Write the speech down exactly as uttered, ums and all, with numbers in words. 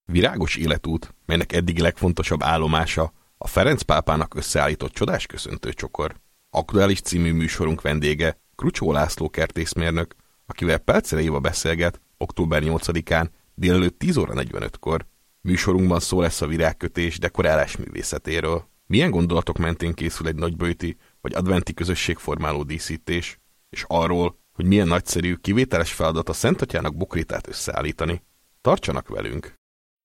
Virágos életút, melynek eddigi legfontosabb állomása a Ferenc pápának összeállított csodás köszöntőcsokor. Aktuális című műsorunk vendége Krucsó László kertészmérnök, akivel Pelczere Éva beszélget október nyolcadikán délelőtt tíz óra negyvenötkor. Műsorunkban szó lesz a virágkötés dekorálás művészetéről. Milyen gondolatok mentén készül egy nagyböjti vagy adventi közösségformáló díszítés, és arról, hogy milyen nagyszerű, kivételes feladat a Szent Atyának bokrétát összeállítani. Tartsanak velünk!